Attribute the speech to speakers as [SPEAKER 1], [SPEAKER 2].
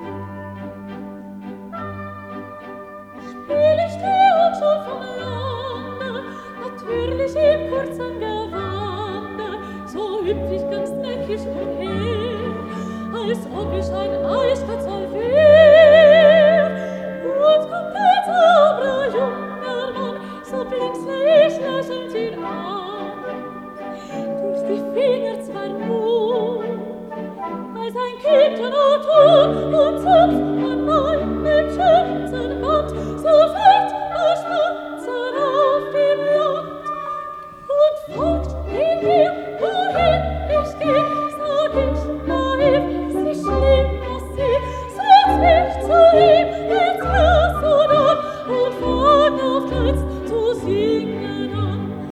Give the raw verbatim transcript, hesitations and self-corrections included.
[SPEAKER 1] Spiel ich dir und schon vom Lande, natürlich im kurzen Gewande, so hüpf ich ganz neckisch umher, als ob ich ein Eichkatzel wär. Und kommt der Zauberer junger Mann, so blinzle ich lächelnd ihn an, durch die Finger zwar nur, als ein Kind der Natur, und zupft an meinem schönsten Band, so